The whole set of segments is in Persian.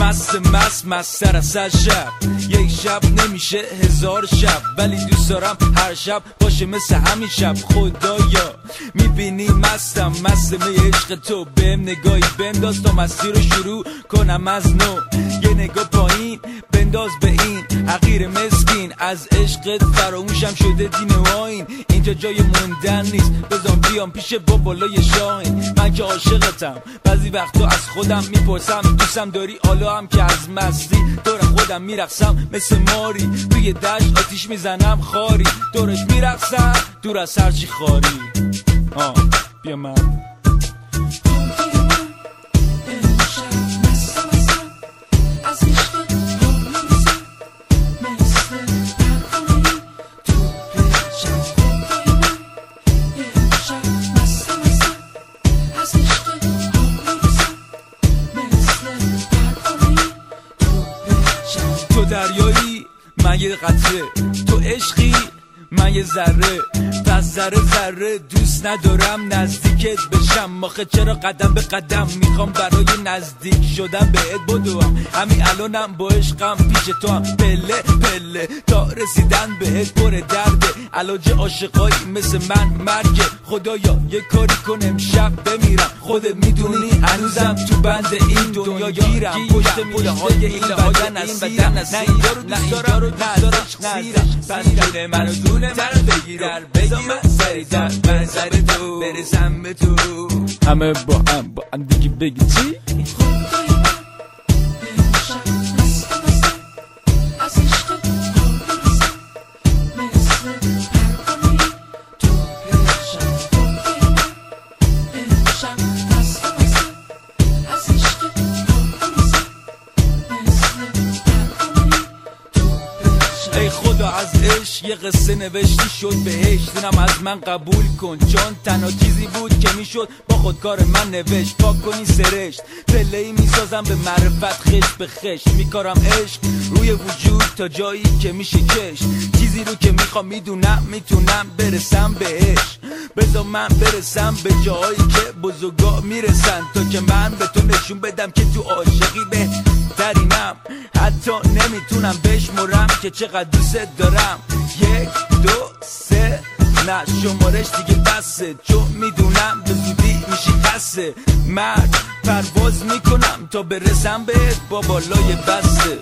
مست سر از شب. یک شب نمیشه 1000 شب، ولی دوست دارم هر شب باشه مثل همین شب. خدایا میبینی مستم، مست می عشق تو. بهم نگاهی بنداز تا مستی رو شروع کنم از نو. یه نگاه پایین بنداز به این حقیر مسکین، از عشقت فراموشم شده دین و آیین. اینجا جای موندن نیست، بزن بیام پیش بالای شاهین. من که عاشقتم، بعضی وقتا از خودم میپرسم دوستم داری؟ حالا هم که از مستی دور خودم میرقصم مثل ماری. توی دشت آتیش میزنم خاری، دورش میرقصم دور از هرچی خاری. بیا من تو دریایی من یه قطره، تو عشقی من یه ذره. پس ذره دوست ندارم نزدیکت بشم. آخه چرا قدم به قدم میخوام برای نزدیک شدن بهت بدوم. همین الانم با عشقم پیش تو هم پله تا رسیدن بهت پر درده. علاج عاشقایی مثل من مرگه. خدایا یه کاری کن امشب بمیرم. خودت میدونی هنوزم تو بند این دنیا گیرم. پشت میله های این بدن اسیرم. نه اینجا رو دوست دارم نه سیرم. پس دونه منو دونه منو بگیرم. من سری در من سری تو برسم به تو. همه با هم دیگه بگی چی؟ ای خدا از عشق یه قصه نوشتی شد بهشت. اینم از من قبول کن، چون تنها چیزی بود که میشد با خودکار من نوشت. پاک کنی سرشت پله‌ای میسازم به معرفت، خشت به خشت میکارم عشق روی وجود تا جایی که میشه کشت. چیزی رو که میخوام میدونم میتونم برسم بهش. بذار من برسم به جایی که بزرگا میرسن، تا که من به تو نشون بدم که تو عاشقی بهترینم. حتی نمیتونم بشمرم که چقدر دوست دارم. 1 2 3 نه شمارش دیگه بسه، چون میدونم به زودی میشی خسته. مرد پرواز میکنم تا برسم بهت با بالای بسته.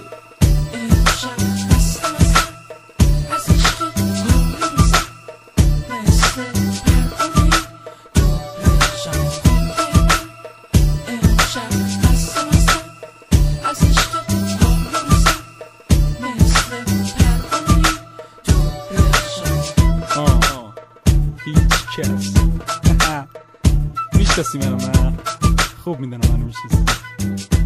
میشناسی منو؟ من خوب میدونم منو میشناسی.